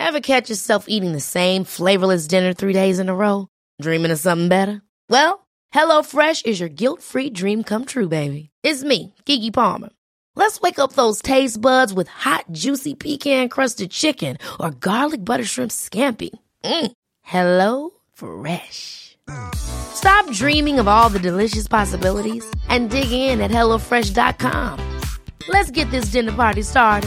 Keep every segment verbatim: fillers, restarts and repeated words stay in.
Ever catch yourself eating the same flavorless dinner three days in a row? Dreaming of something better? Well, HelloFresh is your guilt-free dream come true, baby. It's me, Keke Palmer. Let's wake up those taste buds with hot, juicy pecan-crusted chicken or garlic butter shrimp scampi. Mm. Hello Fresh. Stop dreaming of all the delicious possibilities and dig in at hello fresh dot com. Let's get this dinner party started.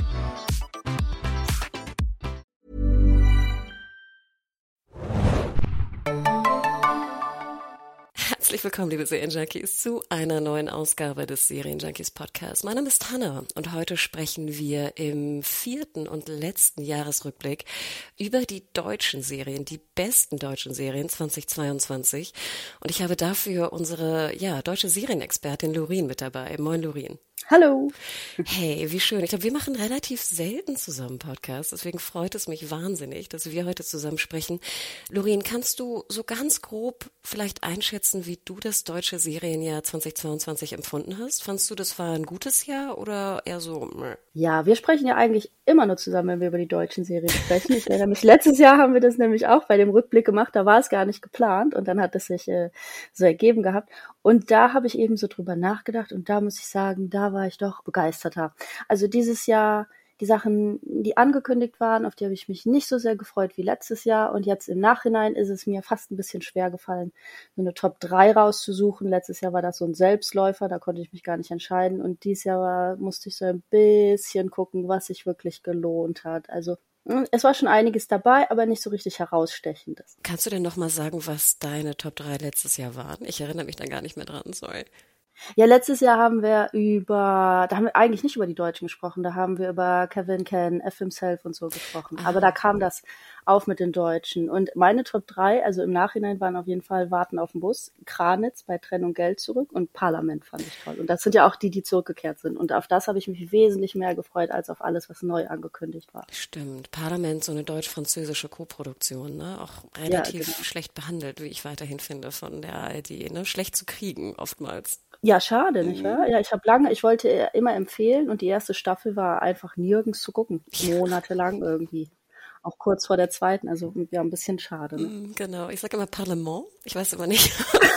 Herzlich willkommen, liebe Serienjunkies, zu einer neuen Ausgabe des Serienjunkies Podcasts. Mein Name ist Hannah und heute sprechen wir im vierten und letzten Jahresrückblick über die deutschen Serien, die besten deutschen Serien zweitausendzweiundzwanzig. Und ich habe dafür unsere ja deutsche Serienexpertin Lorin mit dabei. Moin, Lorin. Hallo. Hey, wie schön. Ich glaube, wir machen relativ selten zusammen Podcasts, deswegen freut es mich wahnsinnig, dass wir heute zusammen sprechen. Lorin, kannst du so ganz grob vielleicht einschätzen, wie du das deutsche Serienjahr zweitausendzweiundzwanzig empfunden hast? Fandst du, das war ein gutes Jahr oder eher so? Meh? Ja, wir sprechen ja eigentlich immer nur zusammen, wenn wir über die deutschen Serien sprechen. Ich erinnere mich, letztes Jahr haben wir das nämlich auch bei dem Rückblick gemacht, da war es gar nicht geplant und dann hat es sich äh, so ergeben gehabt. Und da habe ich eben so drüber nachgedacht und da muss ich sagen, da war ich doch begeisterter. Also dieses Jahr, die Sachen, die angekündigt waren, auf die habe ich mich nicht so sehr gefreut wie letztes Jahr. Und jetzt im Nachhinein ist es mir fast ein bisschen schwer gefallen, so eine Top drei rauszusuchen. Letztes Jahr war das so ein Selbstläufer, da konnte ich mich gar nicht entscheiden. Und dieses Jahr war, musste ich so ein bisschen gucken, was sich wirklich gelohnt hat. Also es war schon einiges dabei, aber nicht so richtig herausstechendes. Kannst du denn noch mal sagen, was deine Top drei letztes Jahr waren? Ich erinnere mich da gar nicht mehr dran, sorry. Ja, letztes Jahr haben wir über, da haben wir eigentlich nicht über die Deutschen gesprochen, da haben wir über Kevin Can, F Himself und so gesprochen. Ah. Aber da kam das auf mit den Deutschen. Und meine Top drei, also im Nachhinein, waren auf jeden Fall Warten auf den Bus, Kranitz bei Trennung Geld zurück und Parlament fand ich toll. Und das sind ja auch die, die zurückgekehrt sind. Und auf das habe ich mich wesentlich mehr gefreut, als auf alles, was neu angekündigt war. Stimmt. Parlament, so eine deutsch-französische Koproduktion, ne? Auch relativ Ja, genau. schlecht behandelt, wie ich weiterhin finde, von der A R D, ne? Schlecht zu kriegen, oftmals. Ja, schade, nicht wahr? Ja, ich habe lange, ich wollte immer empfehlen und die erste Staffel war einfach nirgends zu gucken. Monatelang irgendwie. Auch kurz vor der zweiten, also ja, ein bisschen schade. Ne? Mm, Genau, ich sage immer Parlement, ich weiß immer nicht.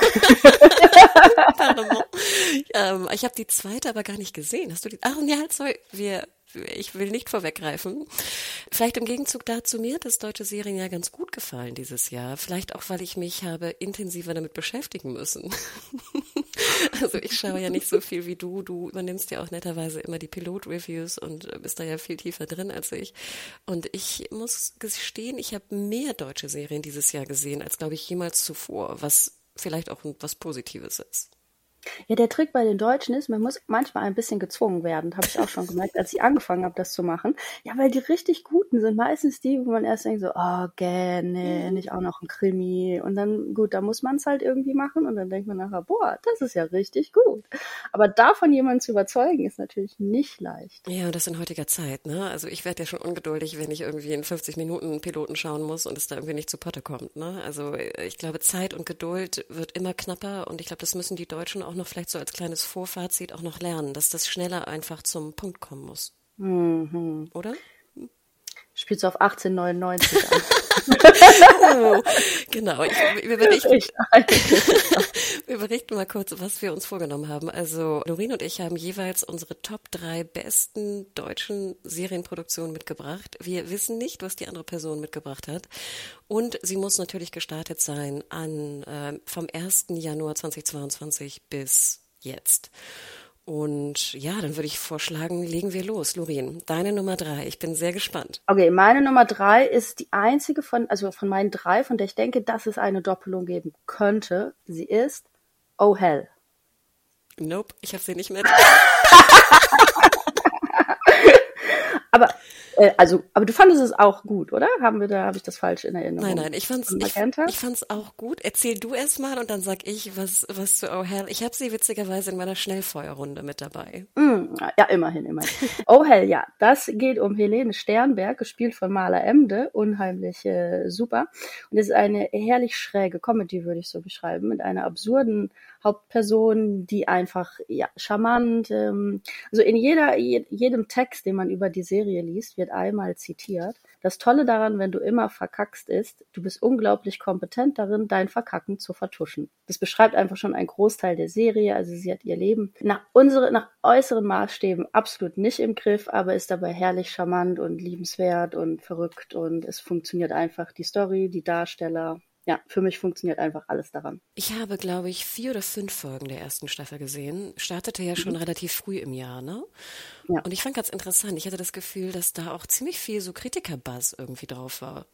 Parlement. Ähm, ich habe die zweite aber gar nicht gesehen. Hast du die? Ach, ja, sorry, wir, ich will nicht vorweggreifen. Vielleicht im Gegenzug dazu, mir hat das deutsche Serienjahr ganz gut gefallen dieses Jahr. Vielleicht auch, weil ich mich habe intensiver damit beschäftigen müssen. Also ich schaue ja nicht so viel wie du. Du übernimmst ja auch netterweise immer die Pilot-Reviews und bist da ja viel tiefer drin als ich. Und ich muss gestehen, ich habe mehr deutsche Serien dieses Jahr gesehen, als, glaube ich, jemals zuvor, was vielleicht auch was Positives ist. Ja, der Trick bei den Deutschen ist, man muss manchmal ein bisschen gezwungen werden. Habe ich auch schon gemerkt, als ich angefangen habe, das zu machen. Ja, weil die richtig Guten sind meistens die, wo man erst denkt so, oh, gerne, nicht auch noch ein Krimi. Und dann, gut, da muss man es halt irgendwie machen. Und dann denkt man nachher, boah, das ist ja richtig gut. Aber davon jemanden zu überzeugen, ist natürlich nicht leicht. Ja, und das in heutiger Zeit, ne? Also ich werde ja schon ungeduldig, wenn ich irgendwie in fünfzig Minuten einen Piloten schauen muss und es da irgendwie nicht zu Potte kommt, ne? Also ich glaube, Zeit und Geduld wird immer knapper und ich glaube, das müssen die Deutschen auch noch vielleicht so als kleines Vorfazit auch noch lernen, dass das schneller einfach zum Punkt kommen muss. Mhm. Oder? Spielst du auf achtzehn neunundneunzig an? Oh, genau. Ich, wir, berichten, Ich, wir berichten mal kurz, was wir uns vorgenommen haben. Also Lorin und ich haben jeweils unsere Top drei besten deutschen Serienproduktionen mitgebracht. Wir wissen nicht, was die andere Person mitgebracht hat. Und sie muss natürlich gestartet sein an äh, vom ersten Januar zweitausendzweiundzwanzig bis jetzt. Und ja, dann würde ich vorschlagen, legen wir los. Lorin, deine Nummer drei. Ich bin sehr gespannt. Okay, meine Nummer drei ist die einzige von, also von meinen drei, von der ich denke, dass es eine Doppelung geben könnte. Sie ist Oh Hell. Nope, ich habe sie nicht mit. Aber äh, also, aber du fandest es auch gut, oder? Haben wir da, habe ich das falsch in Erinnerung? Nein, nein, ich fand's, ich, ich fand's auch gut. Erzähl du erst mal und dann sag ich was, was zu Oh Hell. Ich habe sie witzigerweise in meiner Schnellfeuerrunde mit dabei. Mm, ja, immerhin, immerhin. Oh Hell, ja, das geht um Helene Sternberg, gespielt von Marla Emde, unheimlich äh, super. Und es ist eine herrlich schräge Comedy, würde ich so beschreiben, mit einer absurden Hauptperson, die einfach ja charmant, ähm, also in jeder je, jedem Text, den man über die Serie liest, wird einmal zitiert. Das Tolle daran, wenn du immer verkackst, ist, du bist unglaublich kompetent darin, dein Verkacken zu vertuschen. Das beschreibt einfach schon einen Großteil der Serie. Also sie hat ihr Leben nach unsere, nach äußeren Maßstäben absolut nicht im Griff, aber ist dabei herrlich charmant und liebenswert und verrückt und es funktioniert einfach. Die Story, die Darsteller. Ja, für mich funktioniert einfach alles daran. Ich habe, glaube ich, vier oder fünf Folgen der ersten Staffel gesehen. Startete ja schon mhm. relativ früh im Jahr, ne? Ja. Und ich fand ganz interessant, ich hatte das Gefühl, dass da auch ziemlich viel so Kritiker-Buzz irgendwie drauf war.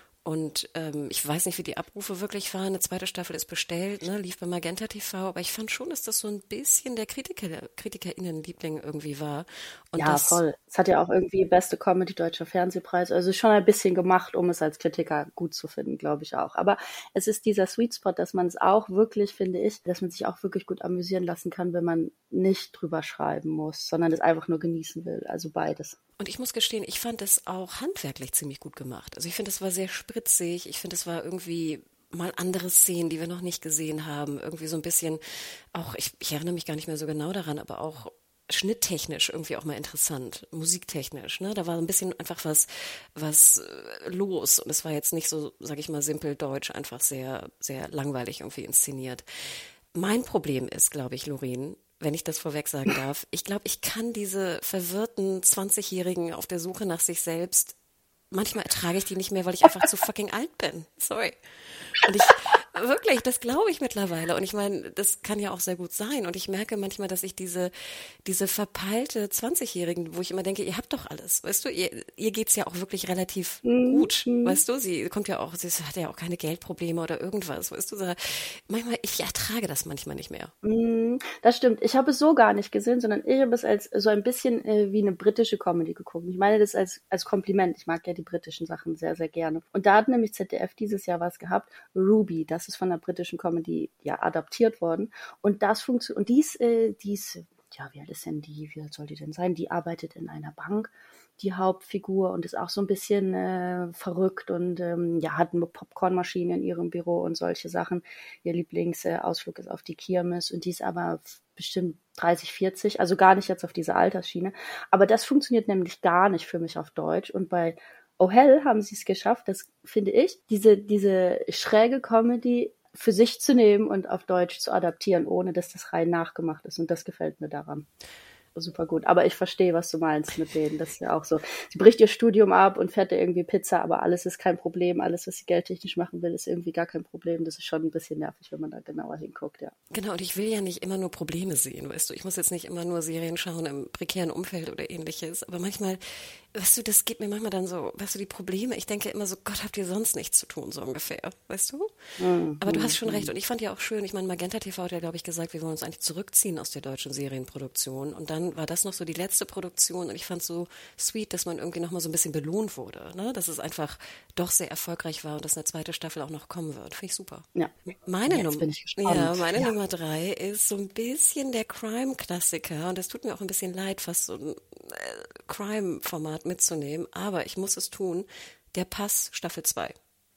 Und ähm, ich weiß nicht, wie die Abrufe wirklich waren. Eine zweite Staffel ist bestellt, ne, lief bei Magenta T V. Aber ich fand schon, dass das so ein bisschen der Kritiker, KritikerInnen-Liebling irgendwie war. Und ja, das, voll. Es hat ja auch irgendwie beste Comedy Deutscher Fernsehpreis. Also schon ein bisschen gemacht, um es als Kritiker gut zu finden, glaube ich auch. Aber es ist dieser Sweet Spot, dass man es auch wirklich, finde ich, dass man sich auch wirklich gut amüsieren lassen kann, wenn man nicht drüber schreiben muss, sondern es einfach nur genießen will. Also beides. Und ich muss gestehen, ich fand es auch handwerklich ziemlich gut gemacht. Also ich finde, es war sehr spritzig. Ich finde, es war irgendwie mal andere Szenen, die wir noch nicht gesehen haben. Irgendwie so ein bisschen auch, ich, ich erinnere mich gar nicht mehr so genau daran, aber auch schnitttechnisch irgendwie auch mal interessant, musiktechnisch. Ne? Da war ein bisschen einfach was, was los. Und es war jetzt nicht so, sag ich mal, simpel deutsch, einfach sehr, sehr langweilig irgendwie inszeniert. Mein Problem ist, glaube ich, Loreen, wenn ich das vorweg sagen darf, ich glaube, ich kann diese verwirrten zwanzigjährigen auf der Suche nach sich selbst, manchmal ertrage ich die nicht mehr, weil ich einfach zu fucking alt bin. Sorry. Und ich, wirklich, das glaube ich mittlerweile. Und ich meine, das kann ja auch sehr gut sein. Und ich merke manchmal, dass ich diese, diese verpeilte zwanzigjährigen, wo ich immer denke, ihr habt doch alles, weißt du, ihr, ihr geht's ja auch wirklich relativ mhm. gut, weißt du, sie kommt ja auch, sie hat ja auch keine Geldprobleme oder irgendwas, weißt du, so, manchmal, ich ertrage das manchmal nicht mehr. Mhm, das stimmt. Ich habe es so gar nicht gesehen, sondern ich habe es als so ein bisschen äh, wie eine britische Comedy geguckt. Ich meine das als, als Kompliment. Ich mag ja die britischen Sachen sehr, sehr gerne. Und da hat nämlich Z D F dieses Jahr was gehabt, Ruby, das ist von der britischen Comedy ja adaptiert worden und das funktioniert und dies äh, dies ja, wie alt ist denn die, wie alt soll die denn sein? Die arbeitet in einer Bank, die Hauptfigur, und ist auch so ein bisschen äh, verrückt und ähm, ja, hat eine Popcornmaschine in ihrem Büro und solche Sachen. Ihr Lieblingsausflug äh, ist auf die Kirmes und die ist aber bestimmt dreißig, vierzig, also gar nicht jetzt auf diese Altersschiene. Aber das funktioniert nämlich gar nicht für mich auf Deutsch und bei Oh Hell haben sie es geschafft, das finde ich, diese, diese schräge Comedy für sich zu nehmen und auf Deutsch zu adaptieren, ohne dass das rein nachgemacht ist. Und das gefällt mir daran. Super gut. Aber ich verstehe, was du meinst mit denen. Das ist ja auch so. Sie bricht ihr Studium ab und fährt da irgendwie Pizza, aber alles ist kein Problem. Alles, was sie geldtechnisch machen will, ist irgendwie gar kein Problem. Das ist schon ein bisschen nervig, wenn man da genauer hinguckt, ja. Genau, und ich will ja nicht immer nur Probleme sehen, weißt du. Ich muss jetzt nicht immer nur Serien schauen im prekären Umfeld oder ähnliches. Aber manchmal, weißt du, das geht mir manchmal dann so, weißt du, die Probleme, ich denke immer so, Gott, habt ihr sonst nichts zu tun, so ungefähr, weißt du? Mhm. Aber du hast schon recht. Und ich fand ja auch schön, ich meine, Magenta T V hat ja, glaube ich, gesagt, wir wollen uns eigentlich zurückziehen aus der deutschen Serienproduktion. Und dann war das noch so die letzte Produktion und ich fand es so sweet, dass man irgendwie nochmal so ein bisschen belohnt wurde, ne? Dass es einfach doch sehr erfolgreich war und dass eine zweite Staffel auch noch kommen wird. Finde ich super. Ja. Meine, Jetzt Num- bin ich gespannt. ja, meine ja. Nummer drei ist so ein bisschen der Crime-Klassiker und das tut mir auch ein bisschen leid, fast so ein äh, Crime-Format mitzunehmen, aber ich muss es tun. Der Pass Staffel zwei.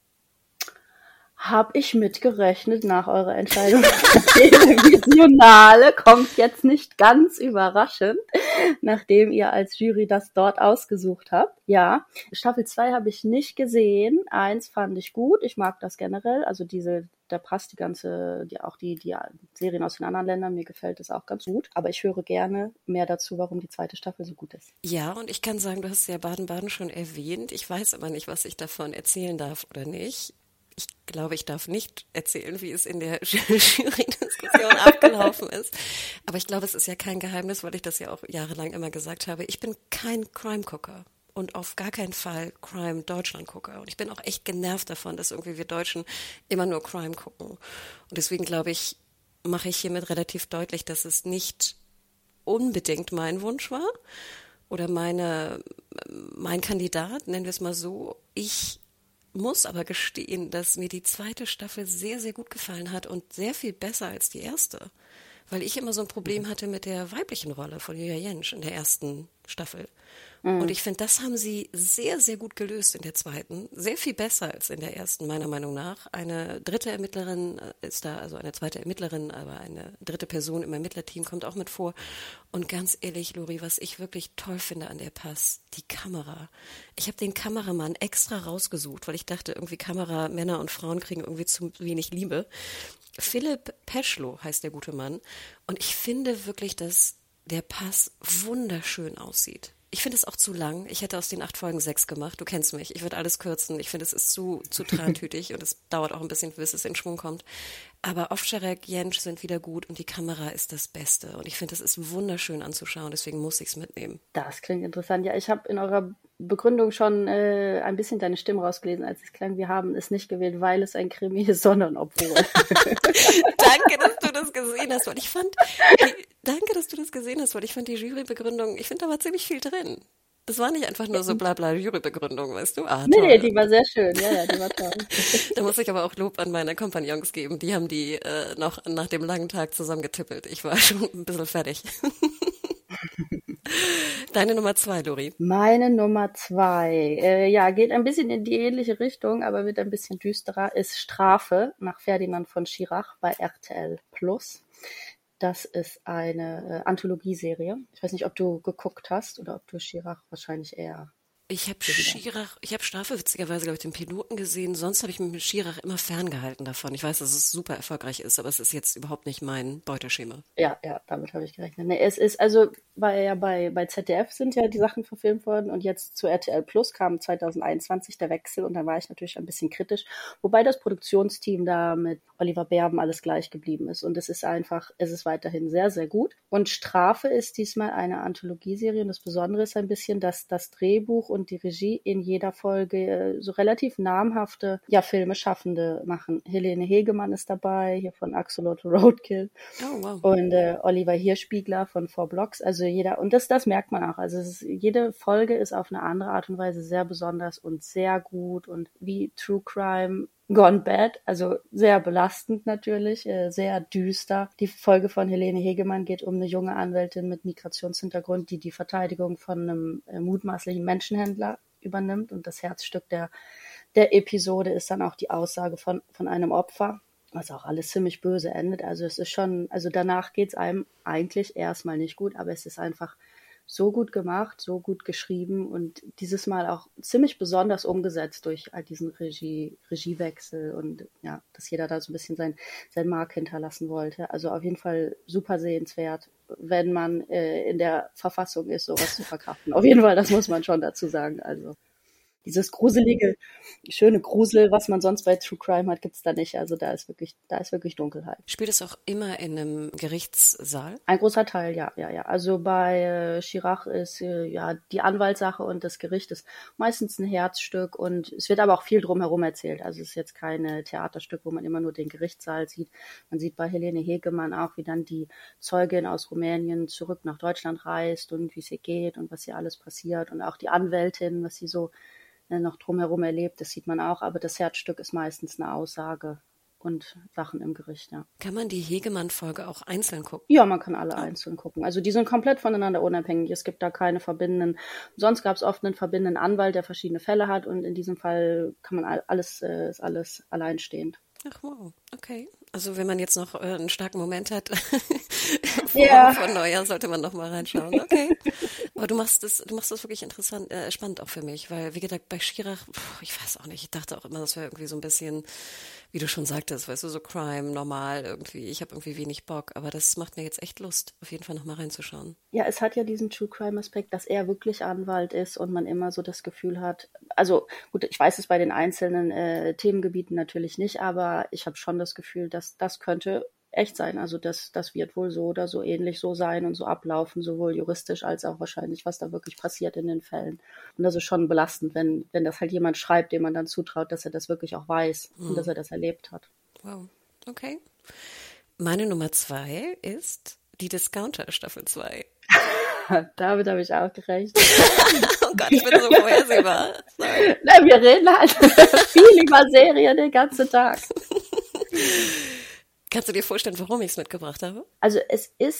Hab ich mitgerechnet nach eurer Entscheidung. Visionale kommt jetzt nicht ganz überraschend, nachdem ihr als Jury das dort ausgesucht habt. Ja, Staffel zwei habe ich nicht gesehen. Eins fand ich gut. Ich mag das generell. Also diese, da passt die ganze, die, auch die, die Serien aus den anderen Ländern. Mir gefällt das auch ganz gut. Aber ich höre gerne mehr dazu, warum die zweite Staffel so gut ist. Ja, und ich kann sagen, du hast ja Baden-Baden schon erwähnt. Ich weiß aber nicht, was ich davon erzählen darf oder nicht. Ich glaube, ich darf nicht erzählen, wie es in der Jury-Diskussion abgelaufen ist. Aber ich glaube, es ist ja kein Geheimnis, weil ich das ja auch jahrelang immer gesagt habe. Ich bin kein Crime-Gucker und auf gar keinen Fall Crime-Deutschland-Gucker. Und ich bin auch echt genervt davon, dass irgendwie wir Deutschen immer nur Crime gucken. Und deswegen, glaube ich, mache ich hiermit relativ deutlich, dass es nicht unbedingt mein Wunsch war oder meine, mein Kandidat, nennen wir es mal so. Ich muss aber gestehen, dass mir die zweite Staffel sehr, sehr gut gefallen hat und sehr viel besser als die erste. Weil ich immer so ein Problem hatte mit der weiblichen Rolle von Julia Jentsch in der ersten Staffel. Mhm. Und ich finde, das haben sie sehr, sehr gut gelöst in der zweiten. Sehr viel besser als in der ersten, meiner Meinung nach. Eine dritte Ermittlerin ist da, also eine zweite Ermittlerin, aber eine dritte Person im Ermittlerteam kommt auch mit vor. Und ganz ehrlich, Lori, was ich wirklich toll finde an der Pass, die Kamera. Ich habe den Kameramann extra rausgesucht, weil ich dachte, irgendwie Kamera, Männer und Frauen kriegen irgendwie zu wenig Liebe. Philipp Peschlow heißt der gute Mann. Und ich finde wirklich, dass der Pass wunderschön aussieht. Ich finde es auch zu lang. Ich hätte aus den acht Folgen sechs gemacht. Du kennst mich. Ich würde alles kürzen. Ich finde, es ist zu, zu trantütig und es dauert auch ein bisschen, bis es in Schwung kommt. Aber Ovtcharek, Jentsch sind wieder gut und die Kamera ist das Beste. Und ich finde, es ist wunderschön anzuschauen. Deswegen muss ich es mitnehmen. Das klingt interessant. Ja, ich habe in eurer Begründung schon äh, ein bisschen deine Stimme rausgelesen, als es klang, wir haben es nicht gewählt, weil es ein Krimi ist, sondern obwohl. Danke, dass du das gesehen hast, weil ich fand, die, danke, dass du das gesehen hast, weil ich fand die Jurybegründung, ich finde, da war ziemlich viel drin. Das war nicht einfach nur so blabla Jurybegründung, weißt du? Ah, nee, toll. nee, die war sehr schön, ja, ja, die war toll. Da muss ich aber auch Lob an meine Kompagnons geben, die haben die äh, noch nach dem langen Tag zusammengetippelt. Ich war schon ein bisschen fertig. Deine Nummer zwei, Lori. Meine Nummer zwei, äh, ja, geht ein bisschen in die ähnliche Richtung, aber wird ein bisschen düsterer, ist Strafe nach Ferdinand von Schirach bei R T L Plus. Das ist eine äh, Anthologieserie. Ich weiß nicht, ob du geguckt hast oder ob du Schirach wahrscheinlich eher... Ich habe Schirach, ich habe Strafe witzigerweise, glaube ich, den Piloten gesehen. Sonst habe ich mich mit Schirach immer ferngehalten davon. Ich weiß, dass es super erfolgreich ist, aber es ist jetzt überhaupt nicht mein Beuteschema. Ja, ja, damit habe ich gerechnet. Nee, es ist also, weil ja bei, bei Z D F sind ja die Sachen verfilmt worden und jetzt zu R T L Plus kam zwanzig einundzwanzig der Wechsel und da war ich natürlich ein bisschen kritisch. Wobei das Produktionsteam da mit Oliver Berben alles gleich geblieben ist und es ist einfach, es ist weiterhin sehr, sehr gut. Und Strafe ist diesmal eine Anthologieserie und das Besondere ist ein bisschen, dass das Drehbuch und die Regie in jeder Folge so relativ namhafte ja, Filmeschaffende machen. Helene Hegemann ist dabei, hier von Axolotl Roadkill. Oh, wow. Und äh, Oliver Hirschbiegler von Four Blocks. Also jeder, und das, das merkt man auch. Also es ist, jede Folge ist auf eine andere Art und Weise sehr besonders und sehr gut und wie True Crime Gone Bad, also sehr belastend natürlich, äh, sehr düster. Die Folge von Helene Hegemann geht um eine junge Anwältin mit Migrationshintergrund, die die Verteidigung von einem äh, mutmaßlichen Menschenhändler übernimmt. Und das Herzstück der, der Episode ist dann auch die Aussage von, von einem Opfer, was auch alles ziemlich böse endet. Also es ist schon, also danach geht's einem eigentlich erstmal nicht gut, aber es ist einfach so gut gemacht, so gut geschrieben und dieses Mal auch ziemlich besonders umgesetzt durch all diesen Regie, Regiewechsel und ja, dass jeder da so ein bisschen sein, sein Mark hinterlassen wollte. Also auf jeden Fall super sehenswert, wenn man äh, in der Verfassung ist, sowas zu verkraften. Auf jeden Fall, das muss man schon dazu sagen. Also dieses gruselige, schöne Grusel, was man sonst bei True Crime hat, gibt's da nicht. Also da ist wirklich, da ist wirklich Dunkelheit. Spielt es auch immer in einem Gerichtssaal? Ein großer Teil, ja, ja, ja. Also bei äh, Schirach ist äh, ja die Anwaltssache und das Gericht ist meistens ein Herzstück und es wird aber auch viel drumherum erzählt. Also es ist jetzt kein Theaterstück, wo man immer nur den Gerichtssaal sieht. Man sieht bei Helene Hegemann auch, wie dann die Zeugin aus Rumänien zurück nach Deutschland reist und wie es ihr geht und was hier alles passiert und auch die Anwältin, was sie so noch drumherum erlebt, das sieht man auch, aber das Herzstück ist meistens eine Aussage und Sachen im Gericht, ja. Kann man die Hegemann-Folge auch einzeln gucken? Ja, man kann alle einzeln gucken. Also die sind komplett voneinander unabhängig. Es gibt da keine verbindenden, sonst gab es oft einen verbindenden Anwalt, der verschiedene Fälle hat und in diesem Fall kann man alles, äh, ist alles alleinstehend. Ach wow, okay. Also wenn man jetzt noch äh, einen starken Moment hat vor, ja. vor Neujahr, sollte man noch mal reinschauen. Okay. Aber du machst das, du machst das wirklich interessant, äh, spannend auch für mich, weil wie gesagt bei Schirach, pff, ich weiß auch nicht, ich dachte auch immer, das wäre irgendwie so ein bisschen, wie du schon sagtest, weißt du, so Crime, normal irgendwie. Ich habe irgendwie wenig Bock, aber das macht mir jetzt echt Lust, auf jeden Fall noch mal reinzuschauen. Ja, es hat ja diesen True Crime Aspekt, dass er wirklich Anwalt ist und man immer so das Gefühl hat, also gut, ich weiß es bei den einzelnen äh, Themengebieten natürlich nicht, aber ich habe schon das Gefühl, dass das könnte echt sein. Also das, das wird wohl so oder so ähnlich so sein und so ablaufen, sowohl juristisch als auch wahrscheinlich, was da wirklich passiert in den Fällen. Und das ist schon belastend, wenn, wenn das halt jemand schreibt, dem man dann zutraut, dass er das wirklich auch weiß mhm. und dass er das erlebt hat. Wow, okay. Meine Nummer zwei ist die Discounter Staffel zwei. Damit habe ich auch gerechnet. Oh Gott, ich bin so vorhersehbar. Sorry. Na, wir reden halt viel über Serien den ganzen Tag. Kannst du dir vorstellen, warum ich es mitgebracht habe? Also es ist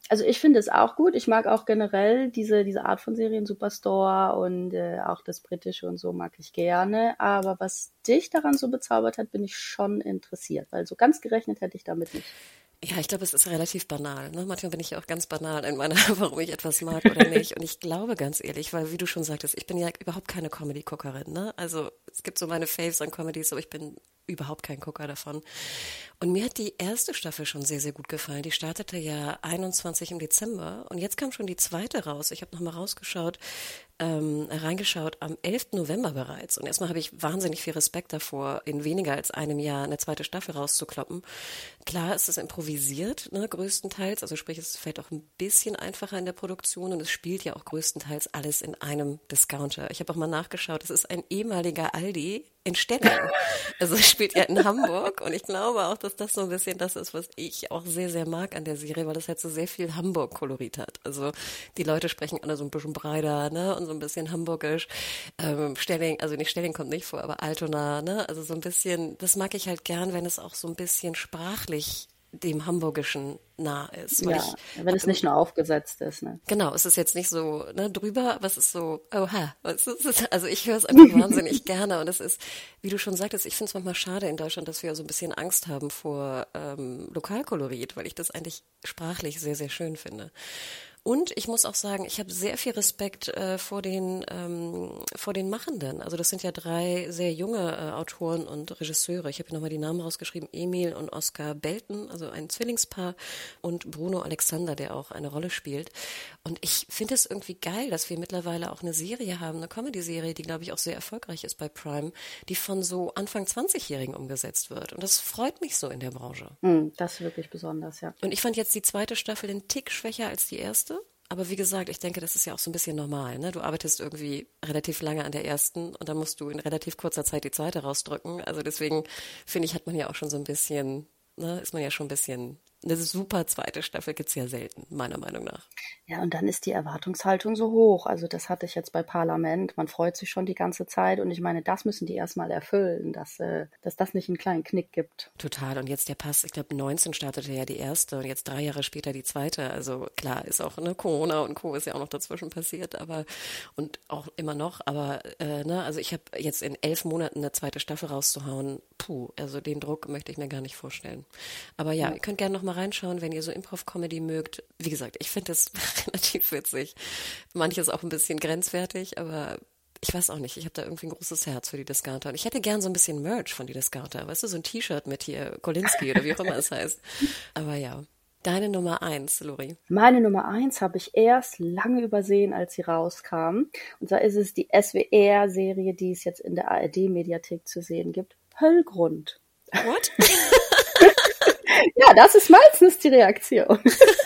Also ich finde es auch gut. Ich mag auch generell diese, diese Art von Serien, Superstore und äh, auch das Britische und so mag ich gerne. Aber was dich daran so bezaubert hat, bin ich schon interessiert, weil so ganz gerechnet hätte ich damit nicht. Ja, ich glaube, es ist relativ banal. Ne? Manchmal bin ich ja auch ganz banal in meiner, warum ich etwas mag oder nicht. Und ich glaube ganz ehrlich, weil wie du schon sagtest, ich bin ja überhaupt keine Comedy-Guckerin. Ne? Also es gibt so meine Faves an Comedies, aber ich bin überhaupt kein Gucker davon. Und mir hat die erste Staffel schon sehr, sehr gut gefallen. Die startete ja einundzwanzig im Dezember und jetzt kam schon die zweite raus. Ich habe nochmal rausgeschaut, ähm, reingeschaut am elften November bereits. Und erstmal habe ich wahnsinnig viel Respekt davor, in weniger als einem Jahr eine zweite Staffel rauszukloppen. Klar, es ist improvisiert, ne, größtenteils. Also sprich, es ist vielleicht auch ein bisschen einfacher in der Produktion und es spielt ja auch größtenteils alles in einem Discounter. Ich habe auch mal nachgeschaut, es ist ein ehemaliger Aldi in Stelling. Also es spielt ja in Hamburg und ich glaube auch, dass das so ein bisschen das ist, was ich auch sehr, sehr mag an der Serie, weil es halt so sehr viel Hamburg-Kolorit hat. Also die Leute sprechen alle so ein bisschen breiter, ne, und so ein bisschen hamburgisch. Ähm, Stelling, also nicht Stelling kommt nicht vor, aber Altona, ne, also so ein bisschen, das mag ich halt gern, wenn es auch so ein bisschen sprachlich dem Hamburgischen nah ist. Weil Ja, ich wenn es nicht nur aufgesetzt ist, ne? Genau, es ist jetzt nicht so ne, drüber, aber es ist so, oha. Es ist, also ich höre es einfach wahnsinnig gerne und es ist, wie du schon sagtest, ich finde es manchmal schade in Deutschland, dass wir so ein bisschen Angst haben vor ähm, Lokalkolorit, weil ich das eigentlich sprachlich sehr, sehr schön finde. Und ich muss auch sagen, ich habe sehr viel Respekt äh, vor den ähm, vor den Machenden. Also das sind ja drei sehr junge äh, Autoren und Regisseure. Ich habe hier nochmal die Namen rausgeschrieben. Emil und Oskar Belten, also ein Zwillingspaar, und Bruno Alexander, der auch eine Rolle spielt. Und ich finde es irgendwie geil, dass wir mittlerweile auch eine Serie haben, eine Comedy-Serie, die, glaube ich, auch sehr erfolgreich ist bei Prime, die von so Anfang zwanzig-Jährigen umgesetzt wird. Und das freut mich so in der Branche. Hm, das ist wirklich besonders, ja. Und ich fand jetzt die zweite Staffel einen Tick schwächer als die erste. Aber wie gesagt, ich denke, das ist ja auch so ein bisschen normal, ne? Du arbeitest irgendwie relativ lange an der ersten und dann musst du in relativ kurzer Zeit die zweite rausdrücken. Also deswegen, finde ich, hat man ja auch schon so ein bisschen, ne, ist man ja schon ein bisschen, eine super zweite Staffel gibt's ja selten, meiner Meinung nach. Ja, und dann ist die Erwartungshaltung so hoch. Also das hatte ich jetzt bei Parlament. Man freut sich schon die ganze Zeit. Und ich meine, das müssen die erstmal erfüllen, dass, äh, dass das nicht einen kleinen Knick gibt. Total. Und jetzt der Pass, ich glaube neunzehn startete ja die erste und jetzt drei Jahre später die zweite. Also klar, ist auch ne Corona und Co. ist ja auch noch dazwischen passiert, aber und auch immer noch. Aber äh, ne, also ich habe jetzt in elf Monaten eine zweite Staffel rauszuhauen. Puh, also den Druck möchte ich mir gar nicht vorstellen. Aber ja, ja. Ihr könnt gerne noch mal reinschauen, wenn ihr so Improv-Comedy mögt. Wie gesagt, ich finde das relativ witzig. Manches auch ein bisschen grenzwertig, aber ich weiß auch nicht, ich habe da irgendwie ein großes Herz für die Discounter. Und ich hätte gern so ein bisschen Merch von die Discounter. Weißt du, so ein T-Shirt mit hier Kolinski oder wie auch immer es heißt. Aber ja, deine Nummer eins, Lori. Meine Nummer eins habe ich erst lange übersehen, als sie rauskam. Und zwar ist es die S W R-Serie, die es jetzt in der A R D-Mediathek zu sehen gibt. Höllgrund. What? Ja, das ist meistens die Reaktion.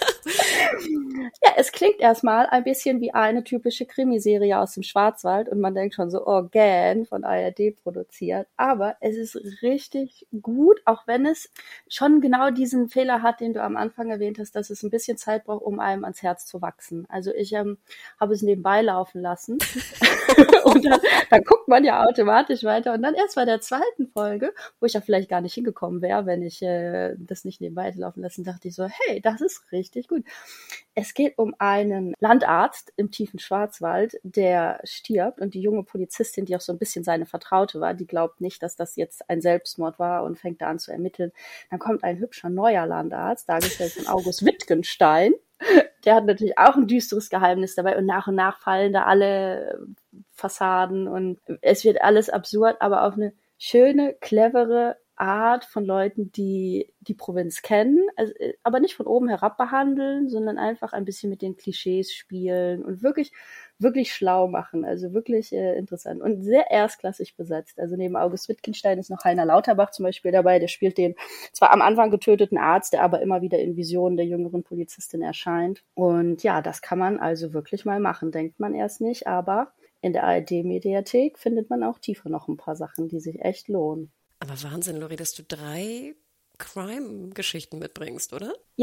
Ja, es klingt erstmal ein bisschen wie eine typische Krimiserie aus dem Schwarzwald und man denkt schon so, oh, Gan, von A R D produziert. Aber es ist richtig gut, auch wenn es schon genau diesen Fehler hat, den du am Anfang erwähnt hast, dass es ein bisschen Zeit braucht, um einem ans Herz zu wachsen. Also ich ähm, habe es nebenbei laufen lassen und dann, dann guckt man ja automatisch weiter und dann erst bei der zweiten Folge, wo ich ja vielleicht gar nicht hingekommen wäre, wenn ich äh, das nicht nebenbei laufen lassen, dachte ich so, hey, das ist richtig gut. Es geht um einen Landarzt im tiefen Schwarzwald, der stirbt und die junge Polizistin, die auch so ein bisschen seine Vertraute war, die glaubt nicht, dass das jetzt ein Selbstmord war und fängt da an zu ermitteln. Dann kommt ein hübscher neuer Landarzt, dargestellt von August Wittgenstein. Der hat natürlich auch ein düsteres Geheimnis dabei und nach und nach fallen da alle Fassaden und es wird alles absurd, aber auf eine schöne, clevere Art von Leuten, die die Provinz kennen, also, aber nicht von oben herab behandeln, sondern einfach ein bisschen mit den Klischees spielen und wirklich, wirklich schlau machen. Also wirklich äh, interessant und sehr erstklassig besetzt. Also neben August Wittgenstein ist noch Heiner Lauterbach zum Beispiel dabei, der spielt den zwar am Anfang getöteten Arzt, der aber immer wieder in Visionen der jüngeren Polizistin erscheint. Und ja, das kann man also wirklich mal machen, denkt man erst nicht, aber in der A R D-Mediathek findet man auch tiefer noch ein paar Sachen, die sich echt lohnen. Aber Wahnsinn, Lori, dass du drei Crime-Geschichten mitbringst, oder? Ja,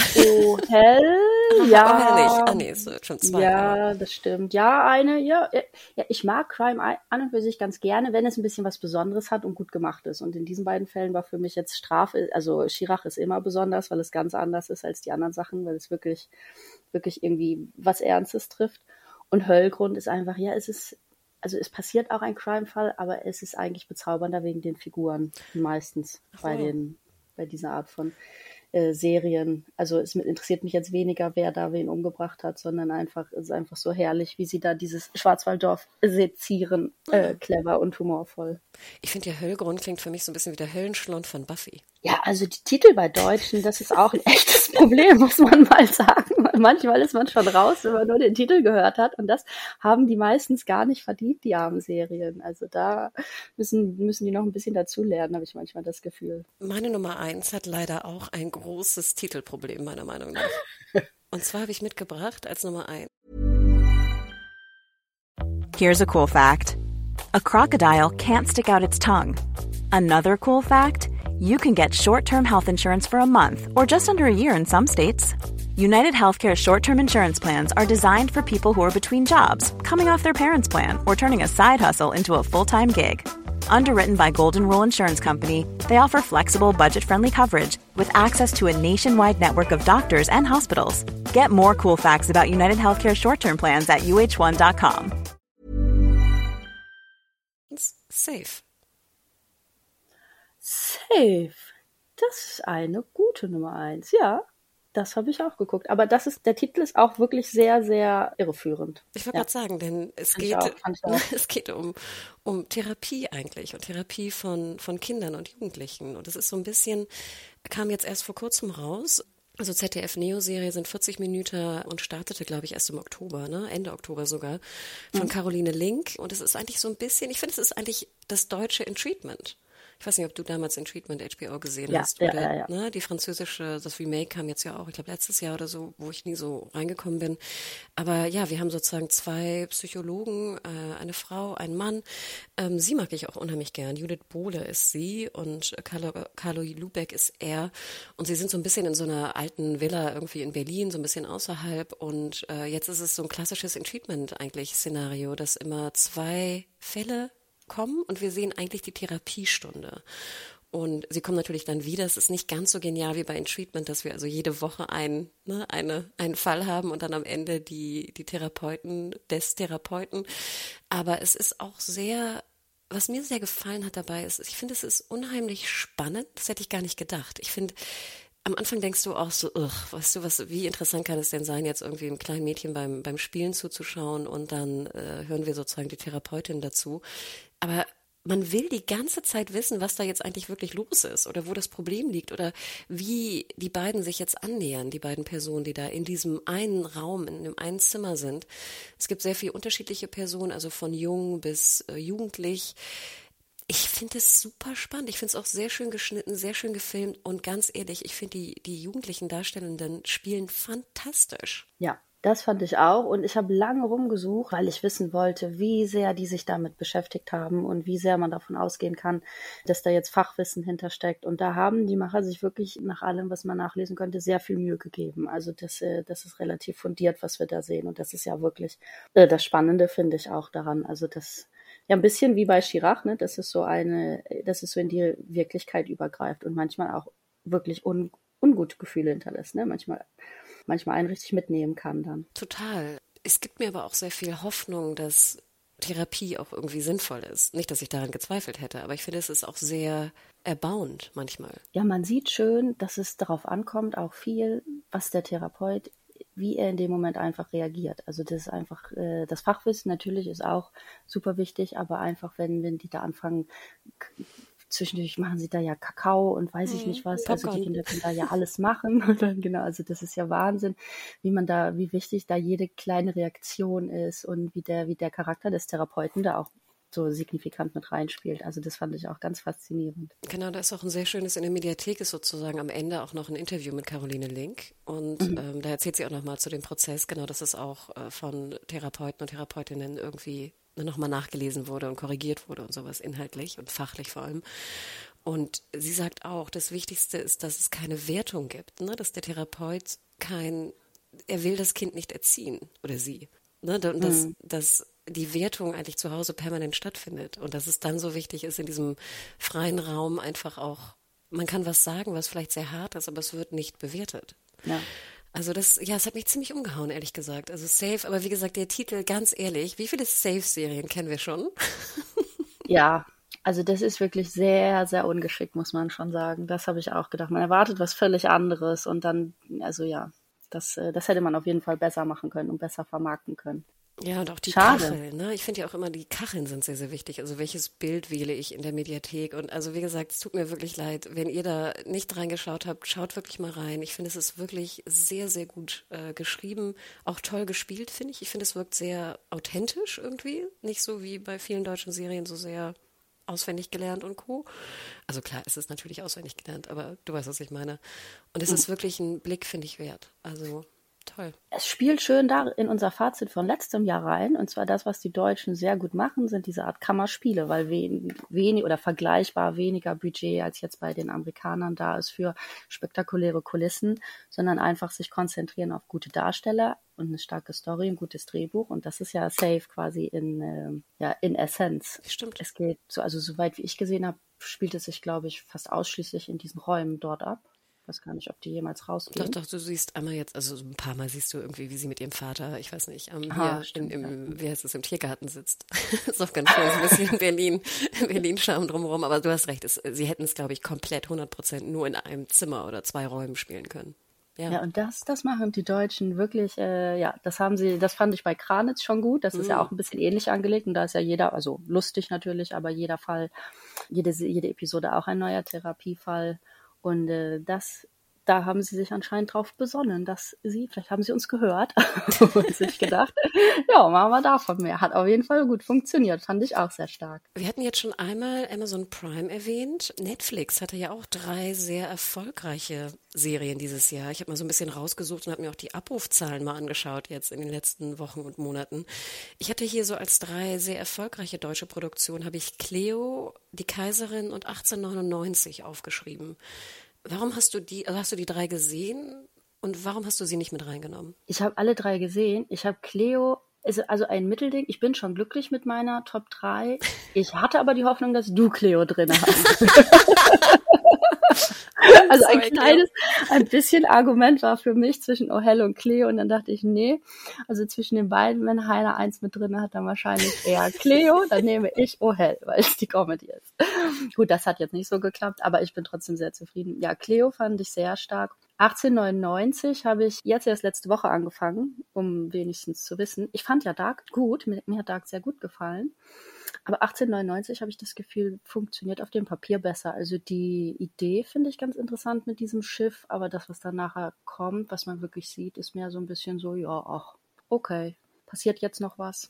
Oh, Hell, Ach, ja. oh, Hell nicht. Ah, nee, es wird schon zwei. Ja, das stimmt. Ja, eine, ja, ja, ich mag Crime ein- an und für sich ganz gerne, wenn es ein bisschen was Besonderes hat und gut gemacht ist. Und in diesen beiden Fällen war für mich jetzt Strafe, also Schirach ist immer besonders, weil es ganz anders ist als die anderen Sachen, weil es wirklich, wirklich irgendwie was Ernstes trifft. Und Höllgrund ist einfach, ja, es ist, also es passiert auch ein Crime-Fall, aber es ist eigentlich bezaubernder wegen den Figuren meistens bei wow. den, bei dieser Art von äh, Serien. Also es interessiert mich jetzt weniger, wer da wen umgebracht hat, sondern einfach, es ist einfach so herrlich, wie sie da dieses Schwarzwalddorf sezieren, äh, clever und humorvoll. Ich finde ja Höllgrund klingt für mich so ein bisschen wie der Höllenschlund von Buffy. Ja, also die Titel bei Deutschen, das ist auch ein echtes Problem, muss man mal sagen. Weil manchmal ist man schon raus, wenn man nur den Titel gehört hat. Und das haben die meistens gar nicht verdient, die armen Serien. Also da müssen, müssen die noch ein bisschen dazulernen, habe ich manchmal das Gefühl. Meine Nummer eins hat leider auch ein großes Titelproblem, meiner Meinung nach. Und zwar habe ich mitgebracht als Nummer eins. Here's a cool fact. A crocodile can't stick out its tongue. Another cool fact, you can get short-term health insurance for a month or just under a year in some states. United Healthcare short-term insurance plans are designed for people who are between jobs, coming off their parents' plan, or turning a side hustle into a full-time gig. Underwritten by Golden Rule Insurance Company, they offer flexible, budget-friendly coverage with access to a nationwide network of doctors and hospitals. Get more cool facts about United Healthcare short-term plans at U H one dot com. Safe. Safe. Das ist eine gute Nummer eins, ja. Das habe ich auch geguckt. Aber das ist, der Titel ist auch wirklich sehr, sehr irreführend. Ich wollte Ja. gerade sagen, denn es Fand ich geht, auch, fand ich auch. es geht um, um Therapie eigentlich und Therapie von, von Kindern und Jugendlichen. Und das ist so ein bisschen, kam jetzt erst vor kurzem raus. Also Z D F-Neo-Serie sind vierzig Minuten und startete, glaube ich, erst im Oktober, ne? Ende Oktober sogar, von Mhm. Caroline Link. Und es ist eigentlich so ein bisschen, ich finde, es ist eigentlich das deutsche In Treatment. Ich weiß nicht, ob du damals In Treatment H B O gesehen Ja, hast. ja, Oder, ja, ja. Ne, die französische, das Remake kam jetzt ja auch, ich glaube, letztes Jahr oder so, wo ich nie so reingekommen bin. Aber ja, wir haben sozusagen zwei Psychologen, äh, eine Frau, einen Mann. Ähm, sie mag ich auch unheimlich gern. Judith Bohle ist sie und Carlo, Carlo Lubeck ist er. Und sie sind so ein bisschen in so einer alten Villa irgendwie in Berlin, so ein bisschen außerhalb. Und äh, jetzt ist es so ein klassisches In Treatment eigentlich Szenario, dass immer zwei Fälle kommen und wir sehen eigentlich die Therapiestunde. Und sie kommen natürlich dann wieder. Es ist nicht ganz so genial wie bei In Treatment, dass wir also jede Woche ein, ne, eine, einen Fall haben und dann am Ende die, die Therapeuten des Therapeuten. Aber es ist auch sehr, was mir sehr gefallen hat dabei, ist, ich finde, es ist unheimlich spannend. Das hätte ich gar nicht gedacht. Ich finde, am Anfang denkst du auch so, ugh, weißt du, was, wie interessant kann es denn sein, jetzt irgendwie einem kleinen Mädchen beim, beim Spielen zuzuschauen und dann äh, hören wir sozusagen die Therapeutin dazu. Aber man will die ganze Zeit wissen, was da jetzt eigentlich wirklich los ist oder wo das Problem liegt oder wie die beiden sich jetzt annähern, die beiden Personen, die da in diesem einen Raum, in dem einen Zimmer sind. Es gibt sehr viele unterschiedliche Personen, also von jung bis äh, jugendlich. Ich finde es super spannend. Ich finde es auch sehr schön geschnitten, sehr schön gefilmt und ganz ehrlich, ich finde die, die jugendlichen Darstellenden spielen fantastisch. Ja, das fand ich auch. Und ich habe lange rumgesucht, weil ich wissen wollte, wie sehr die sich damit beschäftigt haben und wie sehr man davon ausgehen kann, dass da jetzt Fachwissen hintersteckt. Und da haben die Macher sich wirklich nach allem, was man nachlesen könnte, sehr viel Mühe gegeben. Also das, äh, das ist relativ fundiert, was wir da sehen. Und das ist ja wirklich äh, das Spannende, finde ich auch daran. Also das ja ein bisschen wie bei Schirach, ne? Das ist so eine, dass es so in die Wirklichkeit übergreift und manchmal auch wirklich un, ungute Gefühle hinterlässt, ne? Manchmal manchmal einen richtig mitnehmen kann dann. Total. Es gibt mir aber auch sehr viel Hoffnung, dass Therapie auch irgendwie sinnvoll ist. Nicht, dass ich daran gezweifelt hätte, aber ich finde, es ist auch sehr erbauend manchmal. Ja, man sieht schön, dass es darauf ankommt, auch viel, was der Therapeut, wie er in dem Moment einfach reagiert. Also das ist einfach, äh, das Fachwissen natürlich ist auch super wichtig, aber einfach, wenn, wenn die da anfangen, zwischendurch machen sie da ja Kakao und weiß ich nicht was. Also die Kinder können da ja alles machen. Und dann, genau, also das ist ja Wahnsinn, wie man da, wie wichtig da jede kleine Reaktion ist und wie der, wie der Charakter des Therapeuten da auch so signifikant mit reinspielt. Also das fand ich auch ganz faszinierend. Genau, da ist auch ein sehr schönes, in der Mediathek ist sozusagen am Ende auch noch ein Interview mit Caroline Link und mhm. ähm, da erzählt sie auch nochmal zu dem Prozess, genau, dass es auch äh, von Therapeuten und Therapeutinnen irgendwie nochmal nachgelesen wurde und korrigiert wurde und sowas inhaltlich und fachlich vor allem. Und sie sagt auch, das Wichtigste ist, dass es keine Wertung gibt, ne? Dass der Therapeut kein, er will das Kind nicht erziehen oder sie. Ne? Und dass, mhm. dass die Wertung eigentlich zu Hause permanent stattfindet und dass es dann so wichtig ist, in diesem freien Raum einfach auch, man kann was sagen, was vielleicht sehr hart ist, aber es wird nicht bewertet. Ja. Also das, ja, es hat mich ziemlich umgehauen, ehrlich gesagt. Also Safe, aber wie gesagt, der Titel, ganz ehrlich, wie viele Safe-Serien kennen wir schon? Ja, also das ist wirklich sehr, sehr ungeschickt, muss man schon sagen. Das habe ich auch gedacht. Man erwartet was völlig anderes und dann, also ja, das, das hätte man auf jeden Fall besser machen können und besser vermarkten können. Ja, und auch die Schade. Kacheln, ne? Ich finde ja auch immer, die Kacheln sind sehr, sehr wichtig. Also welches Bild wähle ich in der Mediathek? Und also wie gesagt, es tut mir wirklich leid, wenn ihr da nicht reingeschaut habt, schaut wirklich mal rein. Ich finde, es ist wirklich sehr, sehr gut äh, geschrieben, auch toll gespielt, finde ich. Ich finde, es wirkt sehr authentisch irgendwie, nicht so wie bei vielen deutschen Serien so sehr auswendig gelernt und Co. Also klar, es ist natürlich auswendig gelernt, aber du weißt, was ich meine. Und es ist wirklich ein Blick, finde ich, wert. Also toll. Es spielt schön da in unser Fazit von letztem Jahr rein. Und zwar das, was die Deutschen sehr gut machen, sind diese Art Kammerspiele, weil wen, wenig oder vergleichbar weniger Budget als jetzt bei den Amerikanern da ist für spektakuläre Kulissen, sondern einfach sich konzentrieren auf gute Darsteller und eine starke Story, ein gutes Drehbuch. Und das ist ja Safe quasi in, äh, ja, in Essenz. Stimmt. Es geht so, also soweit wie ich gesehen habe, spielt es sich, glaube ich, fast ausschließlich in diesen Räumen dort ab. Ich weiß gar nicht, ob die jemals rausgehen. Doch, doch, du siehst einmal jetzt, also ein paar Mal siehst du irgendwie, wie sie mit ihrem Vater, ich weiß nicht, ähm, Aha, hier stimmt, in, im, ja. wie heißt es, im Tiergarten sitzt. Ist auch ganz schön, so ein bisschen Berlin, Berlin-Charme drumherum, aber du hast recht, es, sie hätten es, glaube ich, komplett hundert Prozent nur in einem Zimmer oder zwei Räumen spielen können. Ja, Ja, und das, das machen die Deutschen wirklich, äh, ja, das haben sie, das fand ich bei Kranitz schon gut. Das ist ja auch ein bisschen ähnlich angelegt und da ist ja jeder, also lustig natürlich, aber jeder Fall, jede, jede Episode auch ein neuer Therapiefall. Und äh, das, da haben sie sich anscheinend drauf besonnen, dass sie, vielleicht haben sie uns gehört und sich gedacht, ja, machen wir davon mehr. Hat auf jeden Fall gut funktioniert, fand ich auch sehr stark. wir hatten jetzt schon einmal Amazon Prime erwähnt. Netflix hatte ja auch drei sehr erfolgreiche Serien dieses Jahr. Ich habe mal so ein bisschen rausgesucht und habe mir auch die Abrufzahlen mal angeschaut jetzt in den letzten Wochen und Monaten. Ich hatte hier so als drei sehr erfolgreiche deutsche Produktionen, habe ich Cleo, Die Kaiserin und achtzehnhundertneunundneunzig aufgeschrieben. Warum hast du die, also hast du die drei gesehen und warum hast du sie nicht mit reingenommen? Ich habe alle drei gesehen. Ich habe Cleo, ist also ein Mittelding. Ich bin schon glücklich mit meiner Top drei. Ich hatte aber die Hoffnung, dass du Cleo drin hast. Also ein Sorry, kleines, ein bisschen Argument war für mich zwischen Oh Hell und Cleo und dann dachte ich, nee, also zwischen den beiden, wenn Heiner eins mit drin hat, dann wahrscheinlich eher Cleo, dann nehme ich Oh Hell, weil es die Comedy ist. Gut, das hat jetzt nicht so geklappt, aber ich bin trotzdem sehr zufrieden. Ja, Cleo fand ich sehr stark. achtzehnhundertneunundneunzig habe ich jetzt erst letzte Woche angefangen, um wenigstens zu wissen. Ich fand ja Dark gut, mir, mir hat Dark sehr gut gefallen. Aber achtzehnhundertneunundneunzig habe ich das Gefühl, funktioniert auf dem Papier besser. Also die Idee finde ich ganz interessant mit diesem Schiff, aber das, was dann nachher kommt, was man wirklich sieht, ist mehr so ein bisschen so, ja, ach, okay, passiert jetzt noch was?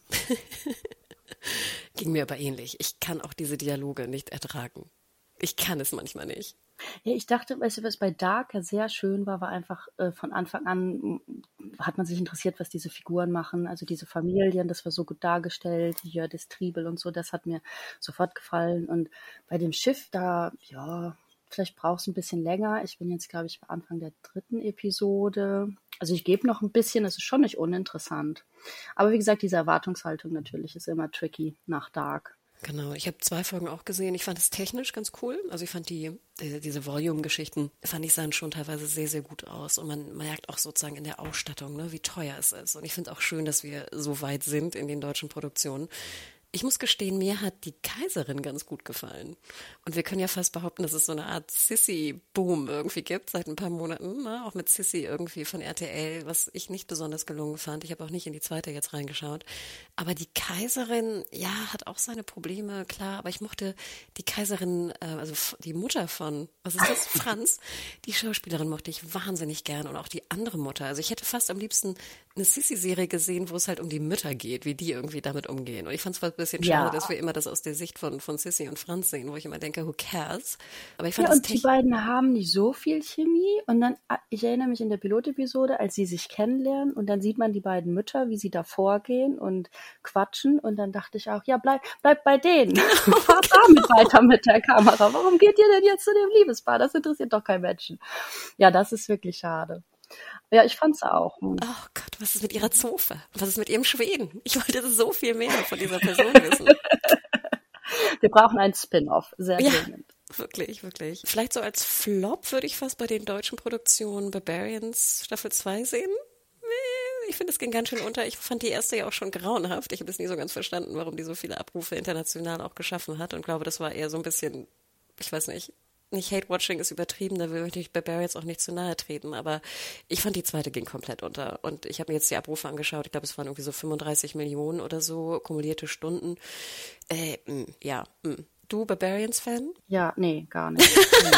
Ging mir aber ähnlich. Ich kann auch diese Dialoge nicht ertragen. Ich kann es manchmal nicht. Ja, ich dachte, weißt du, was bei Dark ja sehr schön war, war einfach äh, von Anfang an m, hat man sich interessiert, was diese Figuren machen, also diese Familien, das war so gut dargestellt, hier das Triebel und so, das hat mir sofort gefallen. Und bei dem Schiff, da, ja, vielleicht braucht es ein bisschen länger. Ich bin jetzt, glaube ich, bei Anfang der dritten Episode. Also ich gebe noch ein bisschen, es ist schon nicht uninteressant. Aber wie gesagt, diese Erwartungshaltung natürlich ist immer tricky nach Dark. Genau, ich habe zwei Folgen auch gesehen. Ich fand es technisch ganz cool. Also ich fand die, diese, diese Volume-Geschichten, fand ich sahen schon teilweise sehr, sehr gut aus. Und man merkt auch sozusagen in der Ausstattung, ne, wie teuer es ist. Und ich finde auch schön, dass wir so weit sind in den deutschen Produktionen. Ich muss gestehen, mir hat die Kaiserin ganz gut gefallen. Und wir können ja fast behaupten, dass es so eine Art Sissy-Boom irgendwie gibt seit ein paar Monaten, ne? Auch mit Sissy irgendwie von R T L, was ich nicht besonders gelungen fand. Ich habe auch nicht in die zweite jetzt reingeschaut. Aber die Kaiserin, ja, hat auch seine Probleme, klar. Aber ich mochte die Kaiserin, äh, also die Mutter von, was ist das, Franz? Die Schauspielerin mochte ich wahnsinnig gern und auch die andere Mutter. Also ich hätte fast am liebsten eine Sissy-Serie gesehen, wo es halt um die Mütter geht, wie die irgendwie damit umgehen. Und ich fand es ein bisschen schade, Ja. dass wir immer das aus der Sicht von, von Sissy und Franz sehen, wo ich immer denke, who cares? Aber ich fand Ja, das und die technisch. beiden haben nicht so viel Chemie. Und dann, ich erinnere mich in der Pilotepisode, als sie sich kennenlernen und dann sieht man die beiden Mütter, wie sie da vorgehen und quatschen. Und dann dachte ich auch, ja, bleib, bleib bei denen. Fahr da mit weiter mit der Kamera. Warum geht ihr denn jetzt zu dem Liebespaar? Das interessiert doch kein Menschen. Ja, das ist wirklich schade. Ja, ich fand's auch. Hm. Oh Gott, was ist mit ihrer Zofe? Was ist mit ihrem Schweden? Ich wollte so viel mehr von dieser Person wissen. Wir brauchen einen Spin-off, sehr ja, dringend. Wirklich, wirklich. Vielleicht so als Flop würde ich fast bei den deutschen Produktionen Barbarians Staffel zwei sehen. Ich finde, es ging ganz schön unter. Ich fand die erste ja auch schon grauenhaft. Ich habe es nie so ganz verstanden, warum die so viele Abrufe international auch geschaffen hat und glaube, das war eher so ein bisschen, ich weiß nicht, nicht Hate-Watching ist übertrieben, da will ich Barbarians auch nicht zu nahe treten, aber ich fand die zweite ging komplett unter und ich habe mir jetzt die Abrufe angeschaut, ich glaube, es waren irgendwie so fünfunddreißig Millionen oder so, kumulierte Stunden. Äh, mh, ja, mh. Du Barbarians-Fan? Ja, nee, gar nicht.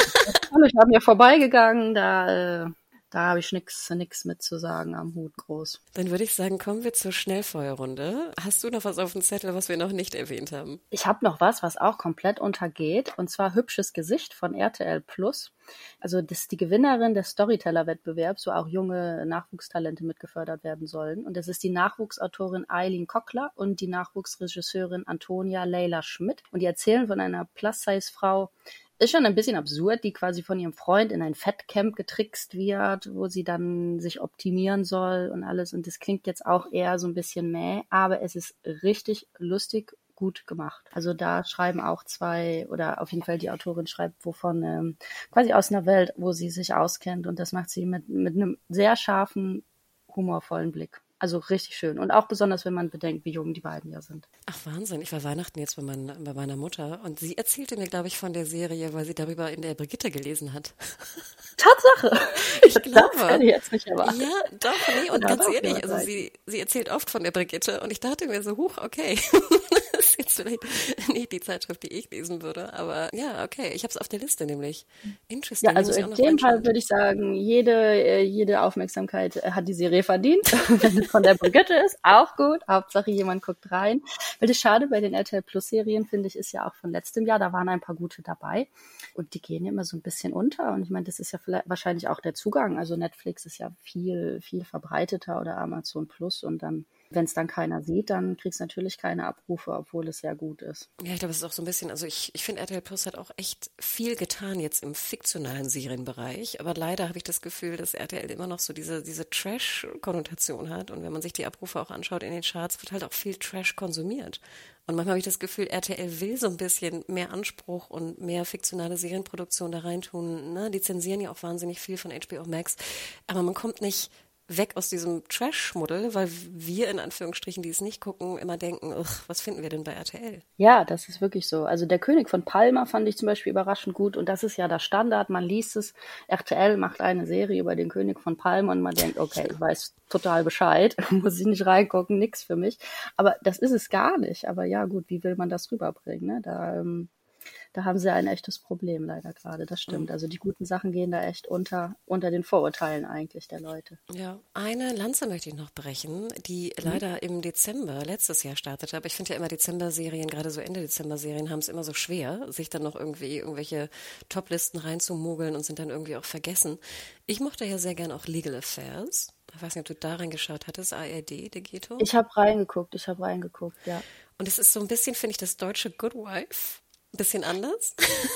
Ich war mir vorbeigegangen, da... Äh Da habe ich nix, nix mit zu sagen am Hut groß. Dann würde ich sagen, kommen wir zur Schnellfeuerrunde. Hast du noch was auf dem Zettel, was wir noch nicht erwähnt haben? Ich habe noch was, was auch komplett untergeht, und zwar Hübsches Gesicht von R T L Plus. Also das ist die Gewinnerin des Storyteller-Wettbewerbs, wo auch junge Nachwuchstalente mitgefördert werden sollen. Und das ist die Nachwuchsautorin Eileen Kockler und die Nachwuchsregisseurin Antonia Leila Schmidt. Und die erzählen von einer Plus-Size-Frau. Ist schon ein bisschen absurd, die quasi von ihrem Freund in ein Fettcamp getrickst wird, wo sie dann sich optimieren soll und alles. Und das klingt jetzt auch eher so ein bisschen mäh, aber es ist richtig lustig, gut gemacht. Also da schreiben auch zwei, oder auf jeden Fall die Autorin schreibt wovon, ähm, quasi aus einer Welt, wo sie sich auskennt. Und das macht sie mit, mit einem sehr scharfen, humorvollen Blick. Also richtig schön. Und auch besonders, wenn man bedenkt, wie jung die beiden ja sind. Ach Wahnsinn, ich war Weihnachten jetzt bei, mein, bei meiner Mutter und sie erzählte mir, glaube ich, von der Serie, weil sie darüber in der Brigitte gelesen hat. Tatsache! Ich glaube. Das hätte ich jetzt nicht erwartet. Ja, doch, nee, und Ja, ganz doch, ehrlich, ja, also sie, sie erzählt oft von der Brigitte und ich dachte mir so, huch, okay, das ist jetzt vielleicht nicht die Zeitschrift, die ich lesen würde, aber ja, okay, ich habe es auf der Liste nämlich. Interesting. Ja, also in dem Fall würde ich sagen, jede, jede Aufmerksamkeit hat die Serie verdient. Wenn es von der Brigitte ist, auch gut. Hauptsache jemand guckt rein. Weil das Schade bei den R T L Plus Serien, finde ich, ist ja auch von letztem Jahr, da waren ein paar gute dabei. Und die gehen immer so ein bisschen unter. Und ich meine, das ist ja vielleicht wahrscheinlich auch der Zugang. Also Netflix ist ja viel, viel verbreiteter oder Amazon Plus. Und dann, wenn es dann keiner sieht, dann kriegst du natürlich keine Abrufe, obwohl es ja gut ist. Ja, ich glaube, es ist auch so ein bisschen, also ich, ich finde, R T L Plus hat auch echt viel getan jetzt im fiktionalen Serienbereich. Aber leider habe ich das Gefühl, dass R T L immer noch so diese, diese Trash-Konnotation hat. Und wenn man sich die Abrufe auch anschaut in den Charts, wird halt auch viel Trash konsumiert. Und manchmal habe ich das Gefühl, R T L will so ein bisschen mehr Anspruch und mehr fiktionale Serienproduktion da reintun. Ne? Die zensieren ja auch wahnsinnig viel von H B O Max. Aber man kommt nicht weg aus diesem Trash-Schmuddel, weil wir in Anführungsstrichen, die es nicht gucken, immer denken, ugh, was finden wir denn bei R T L? Ja, das ist wirklich so. Also der König von Palma fand ich zum Beispiel überraschend gut und das ist ja der Standard. Man liest es, R T L macht eine Serie über den König von Palma und man denkt, okay, ich weiß total Bescheid, muss ich nicht reingucken, nix für mich. Aber das ist es gar nicht. Aber ja gut, wie will man das rüberbringen? Ne? Da ähm, Da haben sie ein echtes Problem leider gerade, das stimmt. Also die guten Sachen gehen da echt unter, unter den Vorurteilen eigentlich der Leute. Ja, eine Lanze möchte ich noch brechen, die mhm. leider im Dezember letztes Jahr startete. Aber ich finde ja immer Dezember-Serien, gerade so Ende Dezember-Serien, haben es immer so schwer, sich dann noch irgendwie irgendwelche Top-Listen reinzumogeln und sind dann irgendwie auch vergessen. Ich mochte ja sehr gern auch Legal Affairs. Ich weiß nicht, ob du da reingeschaut hattest, A R D, Degeto. Ich habe reingeguckt, ich habe reingeguckt, ja. Und es ist so ein bisschen, finde ich, das deutsche Good Wife. Ein bisschen anders.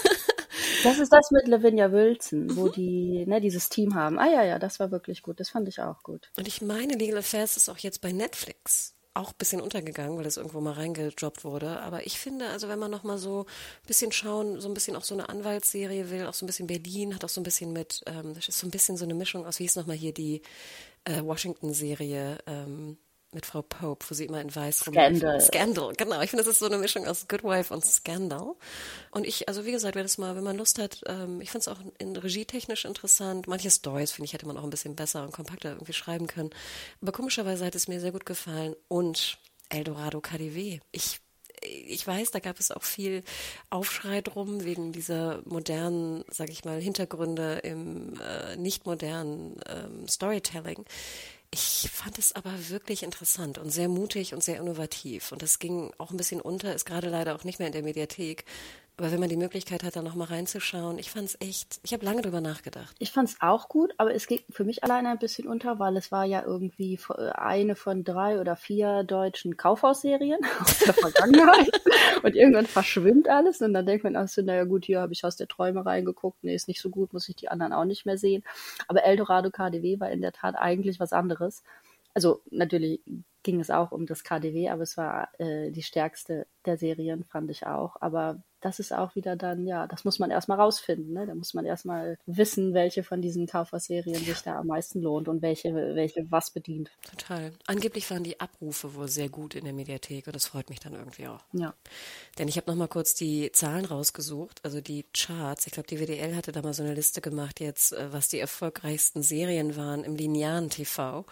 Das ist das mit Lavinia Wilson, wo die ne, dieses Team haben. Ah ja, ja, das war wirklich gut. Das fand ich auch gut. Und ich meine, Legal Affairs ist auch jetzt bei Netflix auch ein bisschen untergegangen, weil es irgendwo mal reingedroppt wurde. Aber ich finde, also wenn man noch mal so ein bisschen schauen, so ein bisschen auch so eine Anwaltsserie will, auch so ein bisschen Berlin, hat auch so ein bisschen mit, ähm, das ist so ein bisschen so eine Mischung aus, wie hieß noch mal hier die äh, Washington-Serie, ähm, mit Frau Pope, wo sie immer in weiß Scandal. rumläuft. Scandal, genau. Ich finde, das ist so eine Mischung aus Good Wife und Scandal. Und ich, also wie gesagt, wenn das mal, wenn man Lust hat, ähm, ich finde es auch in regietechnisch interessant. Manche Stories, finde ich, hätte man auch ein bisschen besser und kompakter irgendwie schreiben können. Aber komischerweise hat es mir sehr gut gefallen. Und Eldorado K D W. Ich Ich weiß, da gab es auch viel Aufschrei drum wegen dieser modernen, sag ich mal, Hintergründe im äh, nicht modernen ähm, Storytelling. Ich fand es aber wirklich interessant und sehr mutig und sehr innovativ. Und das ging auch ein bisschen unter, ist gerade leider auch nicht mehr in der Mediathek. Aber wenn man die Möglichkeit hat, da nochmal reinzuschauen, ich fand's echt, ich habe lange drüber nachgedacht. Ich fand's auch gut, aber es geht für mich alleine ein bisschen unter, weil es war ja irgendwie eine von drei oder vier deutschen Kaufhausserien aus der Vergangenheit und irgendwann verschwimmt alles und dann denkt man auch so, naja gut, hier habe ich Haus der Träume reingeguckt, nee, ist nicht so gut, muss ich die anderen auch nicht mehr sehen. Aber Eldorado K D W war in der Tat eigentlich was anderes. Also natürlich ging es auch um das K D W, aber es war äh, die stärkste der Serien, fand ich auch. Aber das ist auch wieder dann, ja, das muss man erstmal rausfinden. Ne? Da muss man erstmal wissen, welche von diesen Kaufhausserien sich da am meisten lohnt und welche, welche was bedient. Total. Angeblich waren die Abrufe wohl sehr gut in der Mediathek und das freut mich dann irgendwie auch. Ja. Denn ich habe nochmal kurz die Zahlen rausgesucht, also die Charts. Ich glaube, die W D L hatte da mal so eine Liste gemacht jetzt, was die erfolgreichsten Serien waren im linearen T V.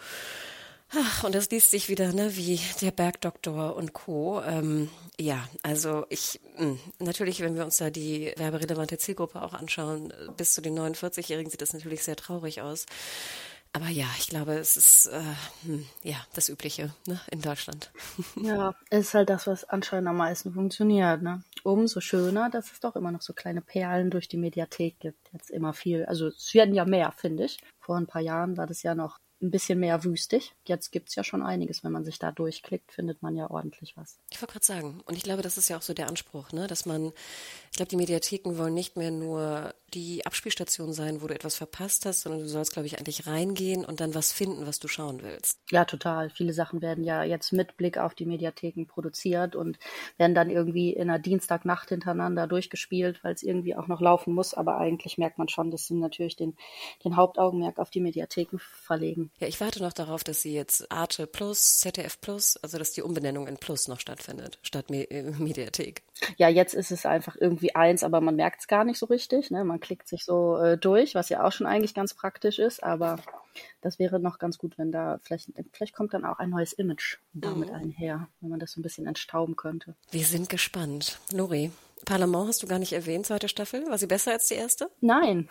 Ach, und das liest sich wieder, ne, wie der Bergdoktor und Co. Ähm, ja, also ich, mh, natürlich, wenn wir uns da die werberelevante Zielgruppe auch anschauen, bis zu den neunundvierzig-Jährigen sieht das natürlich sehr traurig aus. Aber ja, ich glaube, es ist, äh, hm, ja, das Übliche, ne, in Deutschland. Ja, es ist halt das, was anscheinend am meisten funktioniert, ne. Umso schöner, dass es doch immer noch so kleine Perlen durch die Mediathek gibt. Jetzt immer viel, also es werden ja mehr, finde ich. Vor ein paar Jahren war das ja noch ein bisschen mehr wüstig. Jetzt gibt's ja schon einiges. Wenn man sich da durchklickt, findet man ja ordentlich was. Ich wollte gerade sagen, und ich glaube, das ist ja auch so der Anspruch, ne, dass man, ich glaube, die Mediatheken wollen nicht mehr nur die Abspielstation sein, wo du etwas verpasst hast, sondern du sollst, glaube ich, eigentlich reingehen und dann was finden, was du schauen willst. Ja, total. Viele Sachen werden ja jetzt mit Blick auf die Mediatheken produziert und werden dann irgendwie in einer Dienstagnacht hintereinander durchgespielt, weil es irgendwie auch noch laufen muss. Aber eigentlich merkt man schon, dass sie natürlich den, den Hauptaugenmerk auf die Mediatheken verlegen. Ja, ich warte noch darauf, dass sie jetzt Arte Plus, Z D F Plus, also dass die Umbenennung in Plus noch stattfindet, statt Me- Mediathek. Ja, jetzt ist es einfach irgendwie eins, aber man merkt es gar nicht so richtig. Ne? Man klickt sich so äh, durch, was ja auch schon eigentlich ganz praktisch ist, aber das wäre noch ganz gut, wenn da vielleicht, vielleicht kommt dann auch ein neues Image damit mhm. einher, wenn man das so ein bisschen entstauben könnte. Wir sind gespannt. Lori, Parlament hast du gar nicht erwähnt, zweite Staffel. War sie besser als die erste? Nein.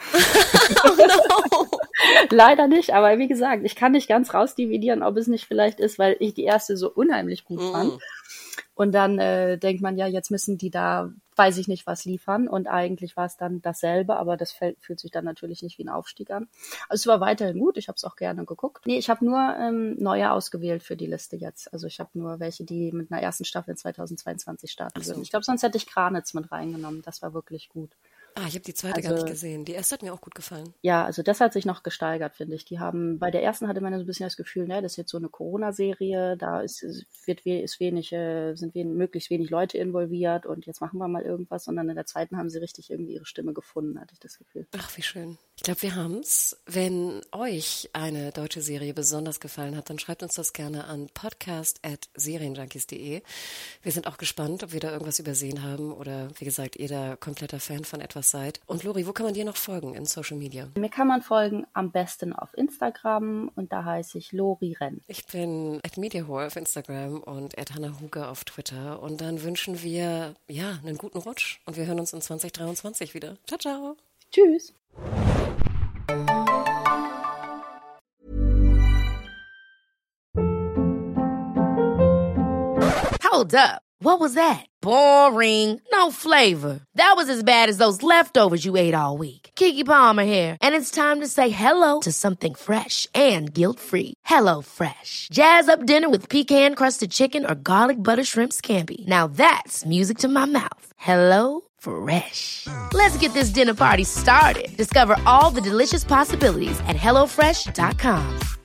Oh no. Leider nicht, aber wie gesagt, ich kann nicht ganz rausdividieren, ob es nicht vielleicht ist, weil ich die erste so unheimlich gut mm. fand. Und dann äh, denkt man ja, jetzt müssen die da, weiß ich nicht, was liefern. Und eigentlich war es dann dasselbe, aber das fällt, fühlt sich dann natürlich nicht wie ein Aufstieg an. Also es war weiterhin gut, ich habe es auch gerne geguckt. Nee, ich habe nur ähm, neue ausgewählt für die Liste jetzt. Also ich habe nur welche, die mit einer ersten Staffel in zweitausendzweiundzwanzig starten so. würden. Ich glaube, sonst hätte ich Kranitz mit reingenommen. Das war wirklich gut. Ah, ich habe die zweite also, gar nicht gesehen. Die erste hat mir auch gut gefallen. Ja, also das hat sich noch gesteigert, finde ich. Die haben, bei der ersten hatte man so ein bisschen das Gefühl, ne, das ist jetzt so eine Corona-Serie, da ist, wird, ist wenig, äh, sind wenig, möglichst wenig Leute involviert und jetzt machen wir mal irgendwas. Und dann in der zweiten haben sie richtig irgendwie ihre Stimme gefunden, hatte ich das Gefühl. Ach, wie schön. Ich glaube, wir haben's. Wenn euch eine deutsche Serie besonders gefallen hat, dann schreibt uns das gerne an podcast at serienjunkies punkt de. Wir sind auch gespannt, ob wir da irgendwas übersehen haben oder, wie gesagt, ihr da kompletter Fan von etwas seid. Und Lori, wo kann man dir noch folgen in Social Media? Mir kann man folgen am besten auf Instagram und da heiße ich Lori Renn. Ich bin at mediahore auf Instagram und at Hannah Huge auf Twitter. Und dann wünschen wir, ja, einen guten Rutsch und wir hören uns in zwanzig dreiundzwanzig wieder. Ciao, ciao. Tschüss. Hold up. What was that? Boring. No flavor. That was as bad as those leftovers you ate all week. Keke Palmer here, and it's time to say hello to something fresh and guilt-free. Hello Fresh. Jazz up dinner with pecan-crusted chicken or garlic butter shrimp scampi. Now that's music to my mouth. Hello Fresh. Let's get this dinner party started. Discover all the delicious possibilities at hello fresh dot com.